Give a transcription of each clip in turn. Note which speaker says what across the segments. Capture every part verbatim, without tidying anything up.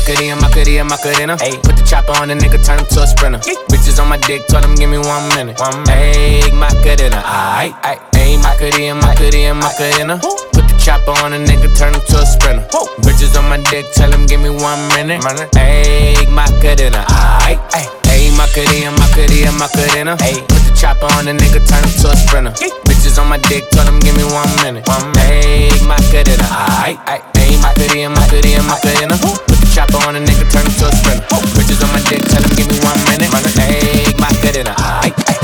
Speaker 1: Macarena, Macarena, Macarena. Ayy, put the chopper on the nigga, turn him to a sprinter. Bitches on my dick, told him give me one minute. One minute. Ayy, Macarena, aight, aight. Ayy, Macarena, Macarena, Macarena. Put the chopper on the nigga, turn him to a sprinter. Bitches on my dick, tell him give me one minute. Ayy, Macarena, aight, aight. Ayy, Macarena, Macarena, Macarena. Ayy, put the chopper on the nigga, turn him to a sprinter. Bitches on my dick, told him give me one minute. Ayy, Macarena, aight, aight. Ayy, Macarena, Macarena, Macarena. Put the chopper on the nigga, turn him to a sprinter. Bitches on my dick, tell him give me one minute. Ayy, Macarena, aight, aight.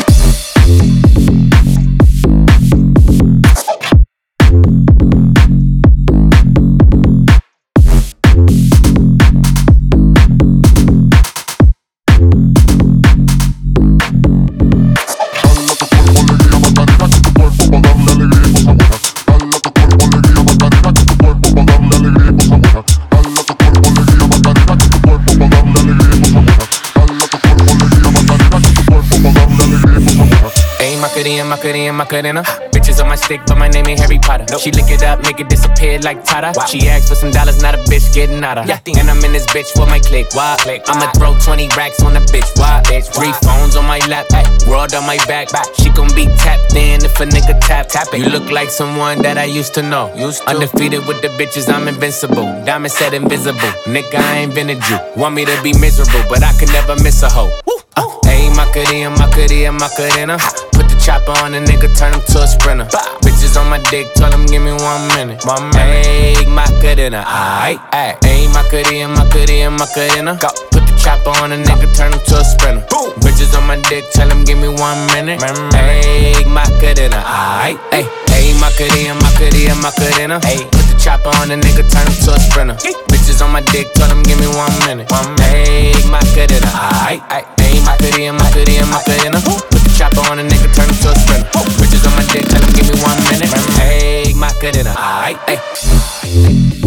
Speaker 1: Macarena, Macarena, Macarena. Bitches on my stick, but my name ain't Harry Potter. Nope. She lick it up, make it disappear like Tata. Wow. She asked for some dollars, not a bitch getting out of. Yeah. And I'm in this bitch for my click. Why? Click. I'ma throw twenty racks on a bitch. Why? Bitch. Three phones on my lap, ay. World on my back. back. She gon' be tapped in if a nigga tap. tap it. You look like someone that I used to know. Used to. Undefeated with the bitches, I'm invincible. Diamond said invisible. Nigga, I ain't invented you. Want me to be miserable, but I could never miss a hoe. Uh, ayy, Macarena, Macarena, Macarena. Put the chopper on the nigga, turn him to a sprinter. Bitches on my dick, told him give me one minute. One minute. Ayy, Macarena, aight, aight. Ayy, Macarena, Macarena, Macarena. Go. Put the chopper on the nigga, turn him to a sprinter. Boom. Bitches on my dick, tell him give me one minute. Ayy, Macarena, aight, ayy. Ayy, Macarena, Macarena, Macarena. Ayy, put the chopper on the nigga, turn him to a sprinter. Bitches on my dick, told him give me one minute. Ayy, Macarena, aight, aight. Ayy, Macarena, Macarena, Macarena. Put the chopper on a nigga, turn him to a sprinter. Bitches on my dick, tell him give me one minute. Ayy, Macarena, aight, ayy.